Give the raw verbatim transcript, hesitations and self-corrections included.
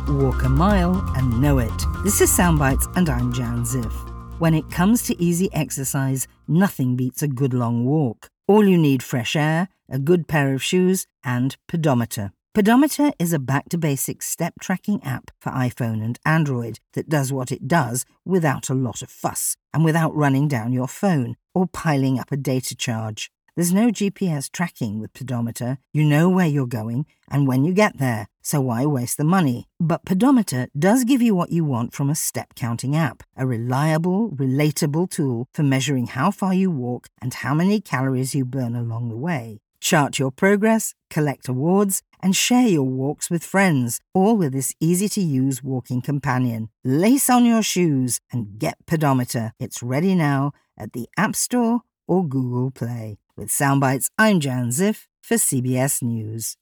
walk a mile and know it. This is Soundbites and I'm Jan Ziff. When it comes to easy exercise, nothing beats a good long walk. All you need: fresh air, a good pair of shoes, and Pedometer. Pedometer is a back-to-basics step-tracking app for iPhone and Android that does what it does without a lot of fuss and without running down your phone or piling up a data charge. There's no G P S tracking with Pedometer. You know where you're going and when you get there, so why waste the money? But Pedometer does give you what you want from a step-counting app, a reliable, relatable tool for measuring how far you walk and how many calories you burn along the way. Chart your progress, collect awards, and share your walks with friends, all with this easy-to-use walking companion. Lace on your shoes and get Pedometer. It's ready now at the App Store or Google Play. With Soundbites, I'm Jan Ziff for C B S News.